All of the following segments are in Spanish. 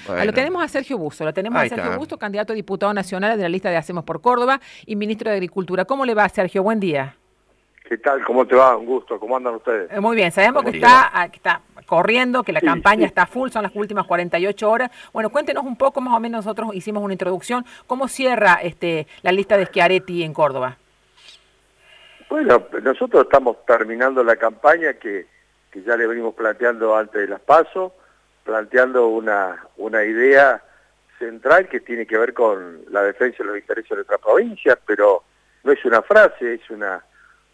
Bueno. Lo tenemos a Sergio Busto, Ahí está. candidato a diputado nacional de la lista de Hacemos por Córdoba y ministro de Agricultura. ¿Cómo le va, Sergio? Buen día. ¿Qué tal? ¿Cómo te va? Un gusto. ¿Cómo andan ustedes? Muy bien, sabemos que Buen día. está corriendo, que la Sí, campaña sí. está full, son las últimas 48 horas. Bueno, cuéntenos un poco, más o menos nosotros hicimos una introducción. ¿Cómo cierra la lista de Schiaretti en Córdoba? Bueno, nosotros estamos terminando la campaña que ya le venimos planteando antes de las PASO, planteando una idea central que tiene que ver con la defensa de los intereses de nuestra provincia, pero no es una frase, es una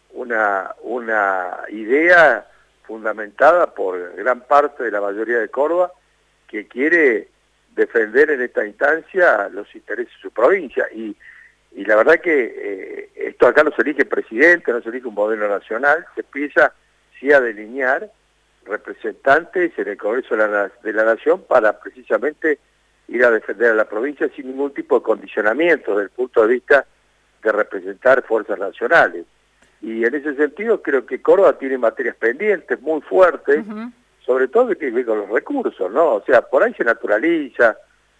idea fundamentada por gran parte de la mayoría de Córdoba que quiere defender en esta instancia los intereses de su provincia. Y la verdad que esto acá no se elige presidente, no se elige un modelo nacional, se empieza sí a delinear representantes en el Congreso de la Nación para precisamente ir a defender a la provincia sin ningún tipo de condicionamiento desde el punto de vista de representar fuerzas nacionales. Y en ese sentido creo que Córdoba tiene materias pendientes muy fuertes, sobre todo que tiene que ver con los recursos, ¿no? O sea, por ahí se naturaliza,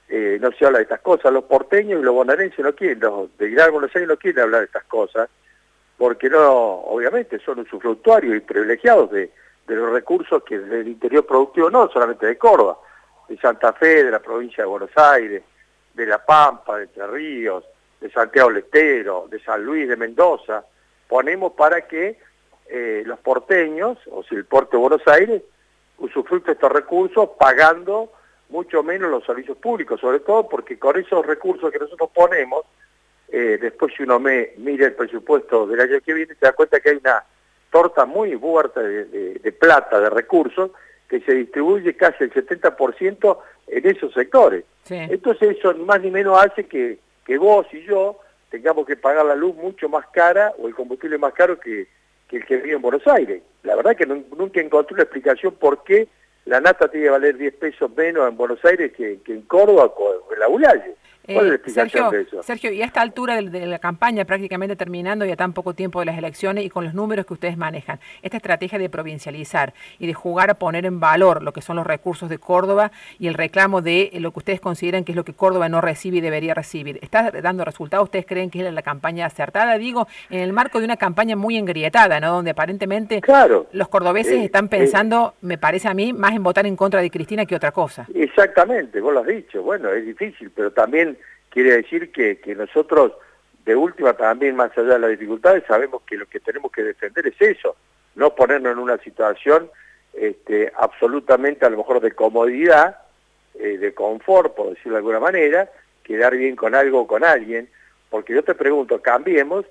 no se habla de estas cosas. Los porteños y los bonaerenses no quieren, los de Gran Buenos Aires no quieren hablar de estas cosas, porque no, obviamente son usufructuarios y privilegiados de los recursos que del interior productivo, no solamente de Córdoba, de Santa Fe, de la provincia de Buenos Aires, de La Pampa, de Entre Ríos, de Santiago del Estero, de San Luis, de Mendoza. Ponemos para que los porteños, o si el porte de Buenos Aires, usufructe estos recursos pagando mucho menos los servicios públicos, sobre todo porque con esos recursos que nosotros ponemos, después si uno mira el presupuesto del año que viene, se da cuenta que hay una torta muy fuerte de plata, de recursos, que se distribuye casi el 70% en esos sectores. Sí. Entonces eso ni más ni menos hace que vos y yo tengamos que pagar la luz mucho más cara o el combustible más caro que el que vive en Buenos Aires. La verdad que nunca encontré una explicación por qué la nata tiene que valer 10 pesos menos en Buenos Aires que en Córdoba o en la Ulaye. ¿Cuál es la explicación de eso? Sergio, y a esta altura de la campaña, prácticamente terminando y a tan poco tiempo de las elecciones y con los números que ustedes manejan, esta estrategia de provincializar y de jugar a poner en valor lo que son los recursos de Córdoba y el reclamo de lo que ustedes consideran que es lo que Córdoba no recibe y debería recibir, ¿está dando resultados? ¿Ustedes creen que es la campaña acertada? Digo, en el marco de una campaña muy engrietada, ¿no? Donde aparentemente los cordobeses están pensando, me parece a mí, más en votar en contra de Cristina que otra cosa. Exactamente, vos lo has dicho. Bueno, es difícil, pero también quiere decir que nosotros, de última también, más allá de las dificultades, sabemos que lo que tenemos que defender es eso, no ponernos en una situación absolutamente a lo mejor de comodidad, de confort, por decirlo de alguna manera, quedar bien con algo o con alguien, porque yo te pregunto, Cambiemos,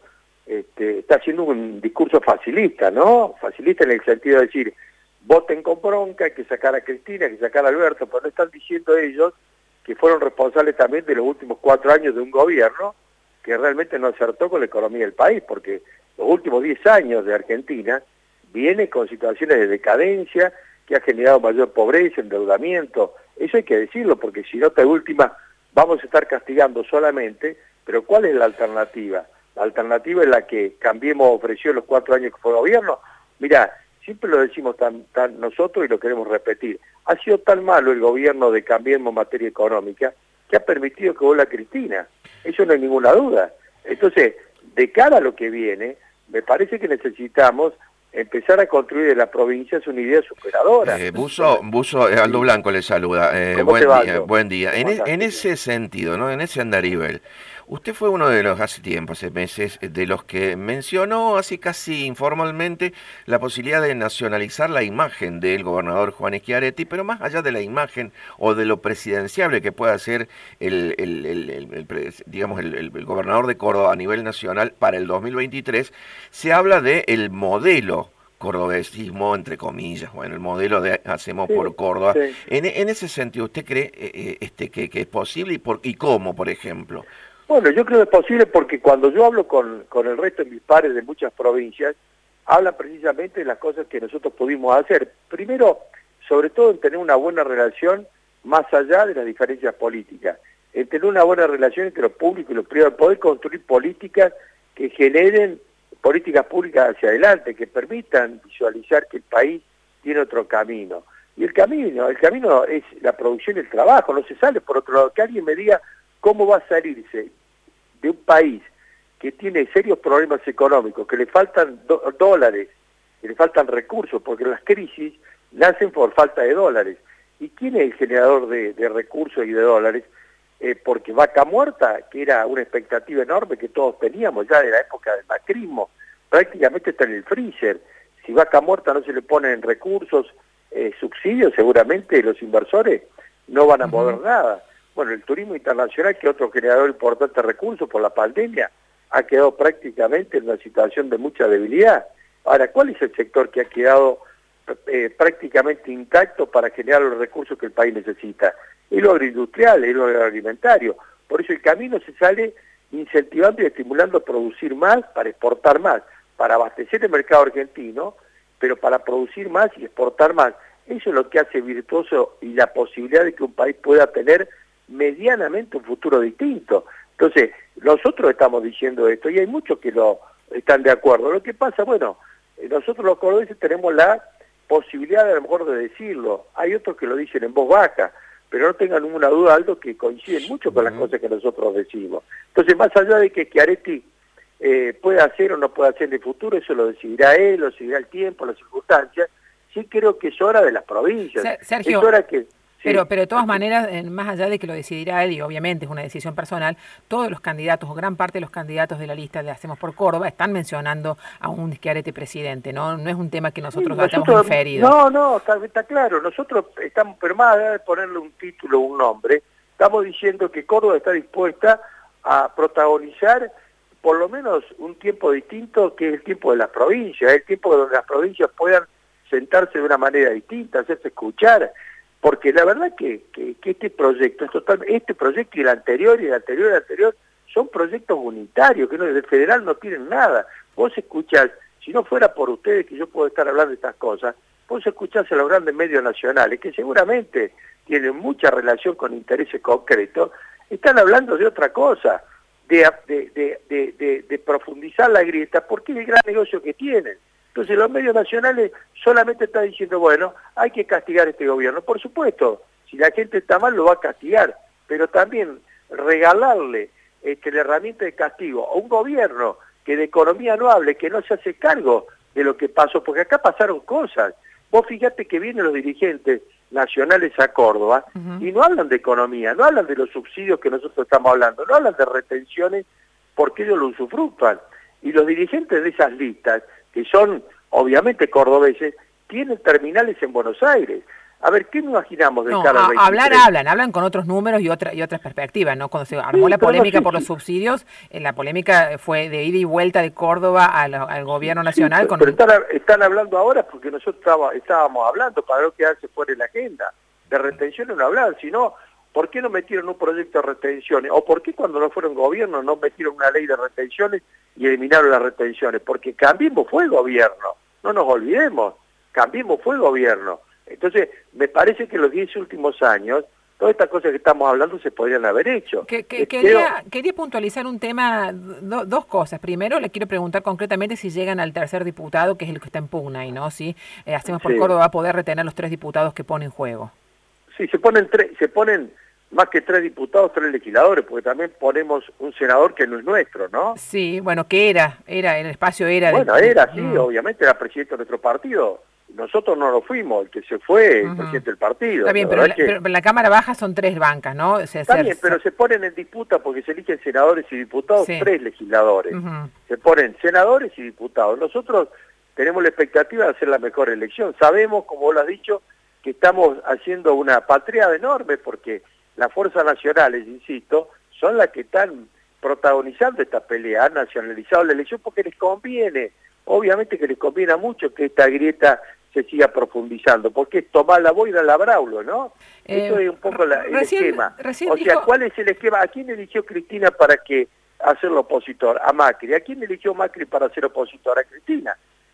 está haciendo un discurso facilista, ¿no? Facilista en el sentido de decir, voten con bronca, hay que sacar a Cristina, hay que sacar a Alberto, pero no están diciendo ellos que fueron responsables también de los últimos 4 años de un gobierno que realmente no acertó con la economía del país, porque los últimos 10 años de Argentina viene con situaciones de decadencia que ha generado mayor pobreza, endeudamiento. Eso hay que decirlo, porque si no, de última vamos a estar castigando solamente, pero ¿cuál es la alternativa? La alternativa es la que Cambiemos ofreció los 4 años que fue gobierno. Mirá, siempre lo decimos tan nosotros y lo queremos repetir. Ha sido tan malo el gobierno de Cambiemos en materia económica que ha permitido que vuelva Cristina. Eso no hay ninguna duda. Entonces, de cara a lo que viene, me parece que necesitamos empezar a construir en la provincia una idea superadora. Buzo, Aldo Blanco le saluda. Buen día. En ese sentido, ¿no? En ese andarivel, usted fue uno de los, hace meses, de los que mencionó así casi informalmente la posibilidad de nacionalizar la imagen del gobernador Juan Schiaretti, pero más allá de la imagen o de lo presidenciable que pueda ser el gobernador de Córdoba a nivel nacional para el 2023, se habla de el modelo cordobesismo, entre comillas, bueno, el modelo de Hacemos por Córdoba. Sí. En ese sentido, ¿usted cree que es posible y cómo, por ejemplo? Bueno, yo creo que es posible porque cuando yo hablo con el resto de mis pares de muchas provincias, hablan precisamente de las cosas que nosotros pudimos hacer. Primero, sobre todo en tener una buena relación más allá de las diferencias políticas, en tener una buena relación entre lo público y lo privado, poder construir políticas que generen políticas públicas hacia adelante, que permitan visualizar que el país tiene otro camino. Y el camino es la producción y el trabajo, no se sale por otro lado. Que alguien me diga cómo va a salirse de un país que tiene serios problemas económicos, que le faltan dólares, que le faltan recursos, porque las crisis nacen por falta de dólares. ¿Y quién es el generador de recursos y de dólares? Porque Vaca Muerta, que era una expectativa enorme que todos teníamos ya de la época del macrismo, prácticamente está en el freezer. Si Vaca Muerta no se le ponen recursos, subsidios, seguramente los inversores no van a mover nada. Bueno, el turismo internacional, que es otro generador importante de recursos por la pandemia, ha quedado prácticamente en una situación de mucha debilidad. Ahora, ¿cuál es el sector que ha quedado prácticamente intacto para generar los recursos que el país necesita? Es lo agroindustrial, es lo agroalimentario. Por eso el camino se sale incentivando y estimulando a producir más para exportar más, para abastecer el mercado argentino, pero para producir más y exportar más. Eso es lo que hace virtuoso y la posibilidad de que un país pueda tener medianamente un futuro distinto. Entonces, nosotros estamos diciendo esto y hay muchos que lo están de acuerdo. Lo que pasa, bueno, nosotros los cordobeses tenemos la posibilidad a lo mejor de decirlo. Hay otros que lo dicen en voz baja, pero no tengan ninguna duda, Aldo, que coinciden mucho con las cosas que nosotros decimos. Entonces, más allá de que Schiaretti puede hacer o no puede hacer en el futuro, eso lo decidirá él, lo decidirá el tiempo, las circunstancias. Sí creo que es hora de las provincias. Sergio, es hora que... Sí. Pero de todas maneras, más allá de que lo decidirá él, y obviamente es una decisión personal, todos los candidatos, o gran parte de los candidatos de la lista de Hacemos por Córdoba, están mencionando a un Schiaretti presidente, ¿no? No es un tema que nosotros hayamos inferido. No, está claro. Nosotros estamos, pero más allá de ponerle un título, un nombre, estamos diciendo que Córdoba está dispuesta a protagonizar por lo menos un tiempo distinto, que es el tiempo de las provincias, el tiempo donde las provincias puedan sentarse de una manera distinta, hacerse escuchar. Porque la verdad que este proyecto es totalmente, este proyecto y el anterior y el anterior y el anterior son proyectos unitarios, que no, desde el federal no tienen nada. Vos escuchás, si no fuera por ustedes que yo puedo estar hablando de estas cosas, vos escuchás a los grandes medios nacionales, que seguramente tienen mucha relación con intereses concretos, están hablando de otra cosa, de profundizar la grieta, porque es el gran negocio que tienen. Entonces los medios nacionales solamente están diciendo, bueno, hay que castigar a este gobierno. Por supuesto, si la gente está mal lo va a castigar, pero también regalarle la herramienta de castigo a un gobierno que de economía no hable, que no se hace cargo de lo que pasó, porque acá pasaron cosas. Vos fíjate que vienen los dirigentes nacionales a Córdoba y no hablan de economía, no hablan de los subsidios que nosotros estamos hablando, no hablan de retenciones porque ellos lo usufructan. Y los dirigentes de esas listas, que son obviamente cordobeses, tienen terminales en Buenos Aires. A ver, ¿qué nos imaginamos de cara al 23? Hablan con otros números y otras perspectivas, ¿no? Cuando se armó la polémica por los subsidios, la polémica fue de ida y vuelta de Córdoba al gobierno nacional. Pero están hablando ahora porque nosotros estábamos hablando para no quedarse fuera de la agenda. De retenciones no hablaban, sino ¿por qué no metieron un proyecto de retenciones? ¿O por qué cuando no fueron gobierno no metieron una ley de retenciones y eliminaron las retenciones? Porque Cambiemos fue gobierno, no nos olvidemos, Cambiemos fue gobierno. Entonces, me parece que en los 10 últimos años, todas estas cosas que estamos hablando se podrían haber hecho. Quería puntualizar un tema, dos cosas. Primero, le quiero preguntar concretamente si llegan al tercer diputado, que es el que está en pugna, y no si Hacemos por Córdoba va a poder retener los 3 diputados que pone en juego. Sí, se ponen más que 3 diputados, 3 legisladores, porque también ponemos un senador que no es nuestro, ¿no? Sí, bueno, que el espacio era... Bueno, obviamente era presidente de nuestro partido. Nosotros no lo fuimos, el que se fue el presidente del partido. Está bien, pero en la Cámara Baja son 3 bancas, ¿no? Está bien, pero se ponen en disputa porque se eligen senadores y diputados, 3 legisladores. Se ponen senadores y diputados. Nosotros tenemos la expectativa de hacer la mejor elección. Sabemos, como vos lo has dicho, que estamos haciendo una patriada enorme porque las fuerzas nacionales, insisto, son las que están protagonizando esta pelea. Han nacionalizado la elección porque les conviene. Obviamente que les conviene mucho que esta grieta se siga profundizando, porque es tomar la boira la Braulo, ¿no? Eso es un poco el esquema. O sea, ¿cuál es el esquema? ¿A quién eligió Cristina para hacerlo opositor? A Macri. ¿A quién eligió Macri para ser opositor? A Cristina.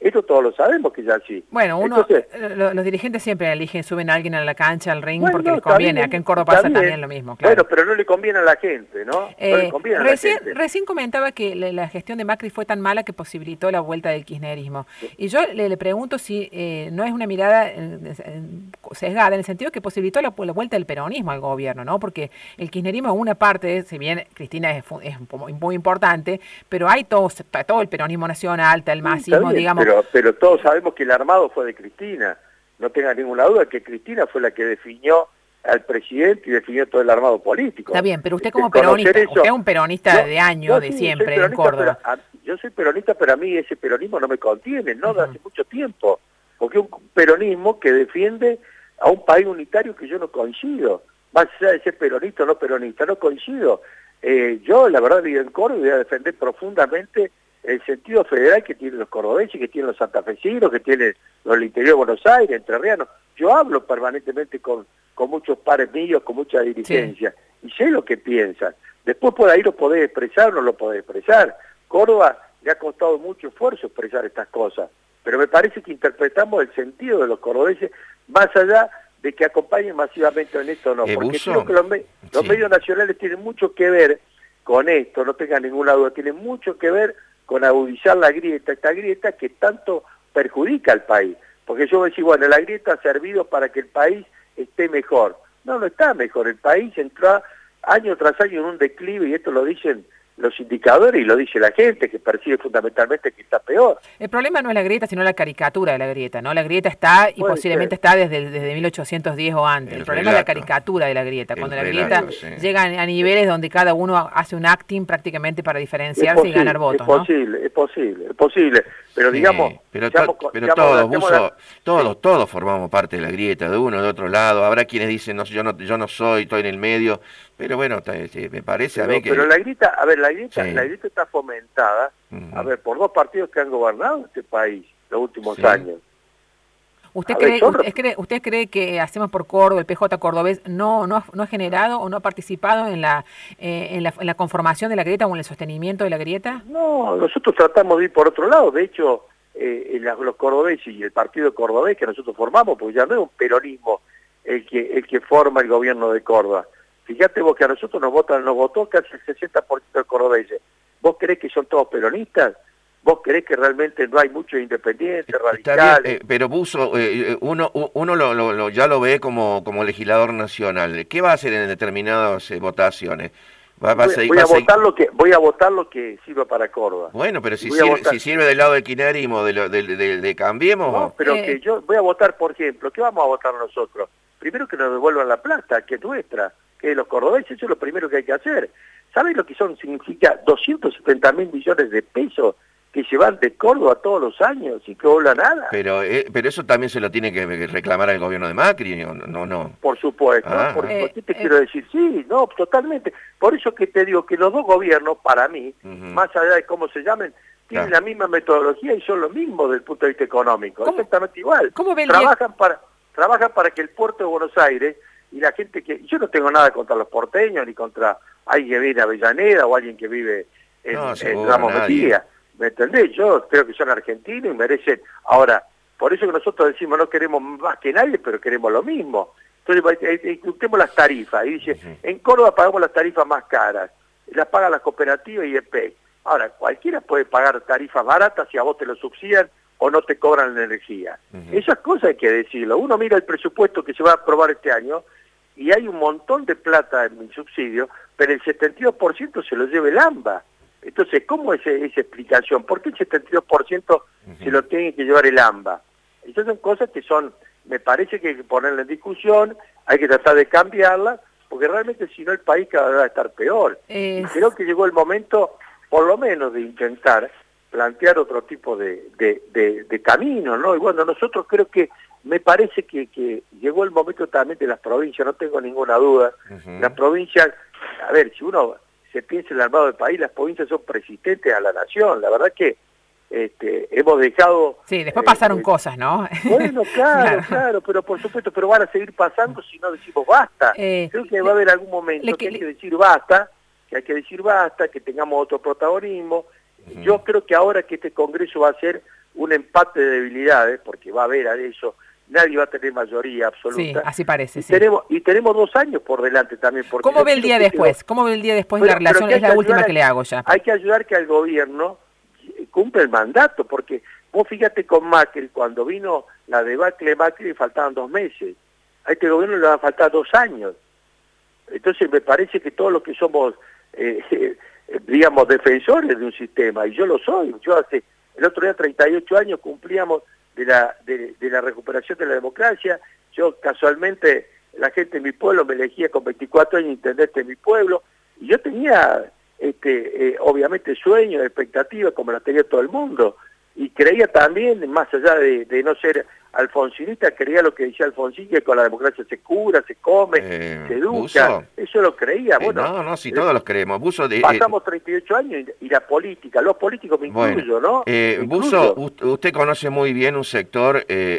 Esto todos lo sabemos que es así. Bueno, Entonces, los dirigentes siempre eligen, suben a alguien a la cancha, al ring, bueno, porque les conviene. Acá en Córdoba pasa también lo mismo, claro. Bueno, pero no le conviene a la gente, ¿no? No le conviene a la gente. Recién comentaba que la gestión de Macri fue tan mala que posibilitó la vuelta del kirchnerismo. Y yo le pregunto si no es una mirada sesgada, en el sentido que posibilitó la vuelta del peronismo al gobierno, ¿no? Porque el kirchnerismo es una parte, si bien Cristina es muy importante, pero hay todo el peronismo nacional, el masismo, digamos. Pero todos sabemos que el armado fue de Cristina. No tenga ninguna duda que Cristina fue la que definió al presidente y definió todo el armado político. Está bien, pero usted como peronista, usted es un peronista de años, de siempre, en Córdoba. Yo soy peronista, pero a mí ese peronismo no me contiene, no de hace mucho tiempo. Porque es un peronismo que defiende a un país unitario que yo no coincido. Más allá de ser peronista o no peronista, no coincido. Yo, la verdad, vivo en Córdoba y voy a defender profundamente el sentido federal que tienen los cordobeses, que tienen los santafesinos, que tienen los del interior de Buenos Aires, entrerrianos. Yo hablo permanentemente con muchos pares míos, con mucha dirigencia, sí, y sé lo que piensan. Después por ahí lo podés expresar o no lo podés expresar. Córdoba le ha costado mucho esfuerzo expresar estas cosas, pero me parece que interpretamos el sentido de los cordobeses más allá de que acompañen masivamente en esto o no, porque creo que los medios nacionales tienen mucho que ver con esto, no tengan ninguna duda, tienen mucho que ver con agudizar la grieta, esta grieta que tanto perjudica al país. Porque yo voy a decir, bueno, la grieta ha servido para que el país esté mejor. No, no está mejor. El país entró año tras año en un declive, y esto lo dicen los indicadores y lo dice la gente, que percibe fundamentalmente que está peor. El problema no es la grieta, sino la caricatura de la grieta, ¿no? La grieta está, y posiblemente está desde 1810 o antes. El problema es la caricatura de la grieta, cuando la grieta llega a niveles donde cada uno hace un acting prácticamente para diferenciarse y ganar votos, es posible, pero digamos... Todos formamos parte de la grieta, de uno, de otro lado. Habrá quienes dicen, no, yo no soy, estoy en el medio, pero bueno, me parece a mí que... Pero la grieta, a ver, la grieta está fomentada, a ver, por dos partidos que han gobernado este país los últimos años. ¿Usted cree que Hacemos por Córdoba, el PJ cordobés, no ha generado o no ha participado en la conformación de la grieta o en el sostenimiento de la grieta? No, nosotros tratamos de ir por otro lado. De hecho, los cordobeses y el partido cordobés que nosotros formamos, porque ya no es un peronismo el que forma el gobierno de Córdoba. Fíjate vos que a nosotros nos votó casi el 60% de cordobeses. ¿Vos creés que son todos peronistas? ¿Vos creés que realmente no hay muchos independientes, radicales? Bien, pero Buzo, uno ya lo ve como legislador nacional. ¿Qué va a hacer en determinadas votaciones? Voy a votar lo que sirva para Córdoba. Bueno, pero si sirve del lado del kirchnerismo, de Cambiemos... No, pero que yo voy a votar, por ejemplo, ¿qué vamos a votar nosotros? Primero que nos devuelvan la plata, que es nuestra, que es los cordobeses, eso es lo primero que hay que hacer. ¿Saben lo que significa 270.000 millones de pesos que se van de Córdoba todos los años y que vuelva nada? Pero eso también se lo tiene que reclamar al gobierno de Macri, ¿no? Por supuesto. ¿Qué te quiero decir? Sí, no, totalmente. Por eso que te digo que los dos gobiernos, para mí, más allá de cómo se llamen, tienen la misma metodología y son lo mismo desde el punto de vista económico, exactamente igual. Trabajan para que el puerto de Buenos Aires y la gente que... Yo no tengo nada contra los porteños, ni contra alguien que vive en Avellaneda o alguien que vive en Ramos Mejía. ¿Me entendés? Yo creo que son argentinos y merecen... Ahora, por eso que nosotros decimos no queremos más que nadie, pero queremos lo mismo. Entonces, incluyamos las tarifas. Y dice, en Córdoba pagamos las tarifas más caras. Las pagan las cooperativas y EPEC. Ahora, cualquiera puede pagar tarifas baratas si a vos te lo subsidian o no te cobran la energía. Esas cosas hay que decirlo. Uno mira el presupuesto que se va a aprobar este año y hay un montón de plata en subsidio, pero el 72% se lo lleva el AMBA. Entonces, ¿cómo es esa explicación? ¿Por qué el 72% se lo tiene que llevar el AMBA? Esas son cosas que me parece que hay que ponerla en discusión, hay que tratar de cambiarla, porque realmente si no el país cada vez va a estar peor. Y creo que llegó el momento, por lo menos, de intentar plantear otro tipo de camino, ¿no? Y bueno, nosotros creo que, me parece que llegó el momento también de las provincias, no tengo ninguna duda. Las provincias, a ver, si uno se piensa en el armado del país, las provincias son persistentes a la nación, la verdad que hemos dejado... Sí, después pasaron cosas, ¿no? Bueno, claro, pero por supuesto, pero van a seguir pasando si no decimos basta. Creo que va a haber algún momento que hay que decir basta, que tengamos otro protagonismo. Yo creo que ahora que este Congreso va a ser un empate de debilidades, porque va a haber a eso, nadie va a tener mayoría absoluta. Sí, así parece, sí. Tenemos 2 años por delante también. Porque ¿Cómo ve el día después? ¿Cómo ve el día después de la relación? Es la última que le hago ya. Hay que ayudar que el gobierno cumpla el mandato, porque vos fíjate con Macri, cuando vino la debacle de Macri faltaban 2 meses. A este gobierno le van a faltar 2 años. Entonces me parece que todos los que somos, digamos, defensores de un sistema, y yo lo soy, el otro día 38 años cumplíamos de la recuperación de la democracia. Yo casualmente, la gente de mi pueblo me elegía con 24 años intendente de mi pueblo, y yo tenía obviamente sueños, expectativas, como las tenía todo el mundo, y creía también, más allá de no ser alfonsinista, creía lo que decía Alfonsín, que con la democracia se cura, se come, se educa. Buzo. Eso lo creía. Bueno, no, si todos los creemos. Buzo, pasamos 38 años y la política, los políticos me incluyo, ¿no? Buzo, usted conoce muy bien un sector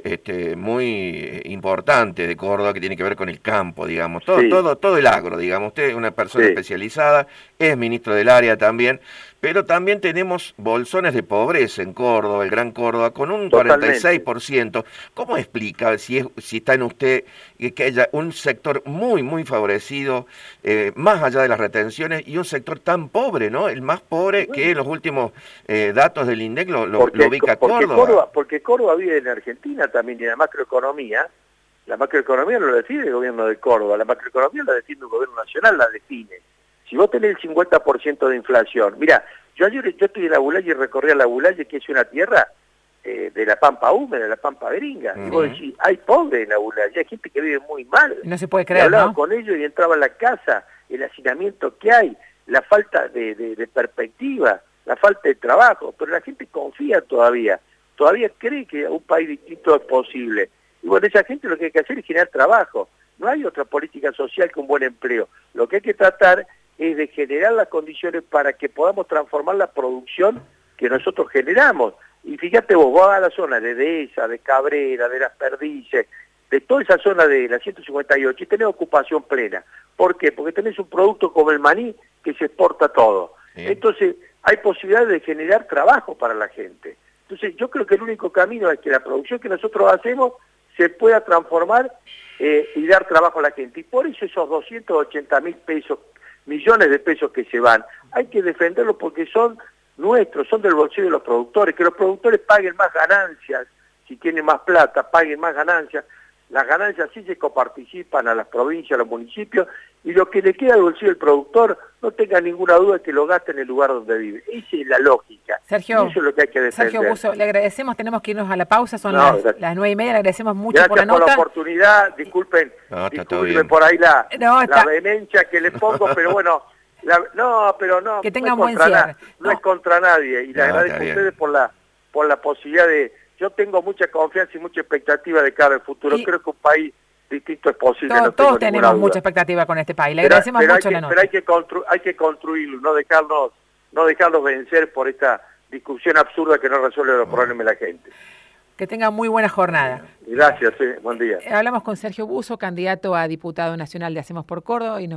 muy importante de Córdoba que tiene que ver con el campo, digamos, todo el agro, digamos. Usted es una persona especializada, es ministro del área también, pero también tenemos bolsones de pobreza en Córdoba, el Gran Córdoba, con un 46%. ¿Cómo explica, si está en usted, que haya un sector muy favorecido, más allá de las retenciones, y un sector tan pobre, ¿no? El más pobre que en los últimos datos del INDEC lo ubica Córdoba. Porque Córdoba vive en Argentina también, y la macroeconomía no lo define el gobierno de Córdoba, la macroeconomía la define el gobierno nacional, la define. Si vos tenés el 50% de inflación, mira, yo estoy en la Bulaye y recorrí a la Bulaye, que es una tierra de la pampa húmeda, de la pampa beringa. Y vos decís, hay pobres en la Bulaye, hay gente que vive muy mal. No se puede creer, hablaba ¿no? con ellos y entraba en la casa, el hacinamiento que hay, la falta de perspectiva, la falta de trabajo, pero la gente confía todavía cree que un país distinto es posible. Y bueno, esa gente lo que hay que hacer es generar trabajo. No hay otra política social que un buen empleo. Lo que hay que tratar es de generar las condiciones para que podamos transformar la producción que nosotros generamos. Y fíjate vos vas a la zona de Dehesa, de Cabrera, de Las Perdices, de toda esa zona de la 158 y tenés ocupación plena. ¿Por qué? Porque tenés un producto como el maní que se exporta todo. Entonces hay posibilidad de generar trabajo para la gente. Entonces yo creo que el único camino es que la producción que nosotros hacemos se pueda transformar y dar trabajo a la gente. Y por eso esos 280.000 pesos, millones de pesos que se van, hay que defenderlos porque son nuestros, son del bolsillo de los productores, que los productores paguen más ganancias, si tienen más plata, paguen más ganancias. Las ganancias sí se coparticipan a las provincias, a los municipios, y lo que le queda al bolsillo del productor, no tenga ninguna duda que lo gaste en el lugar donde vive. Esa es la lógica. Sergio, y eso es lo que hay que defender. Sergio Buzo, le agradecemos, tenemos que irnos a la pausa, son las 9:30, le agradecemos mucho por la nota. Gracias por la oportunidad, disculpen por ahí la vehemencia que le pongo, pero bueno, que tengan buen cierre. No es contra nadie, y le agradezco a ustedes por la posibilidad de... Yo tengo mucha confianza y mucha expectativa de cara al futuro. Creo que un país distinto es posible. Todos tenemos mucha expectativa con este país. Le agradecemos mucho la nota. Pero hay que construirlo, no dejarlos vencer por esta discusión absurda que no resuelve los problemas de la gente. Que tengan muy buena jornada. Gracias, buen día. Hablamos con Sergio Buzo, candidato a diputado nacional de Hacemos por Córdoba, y nos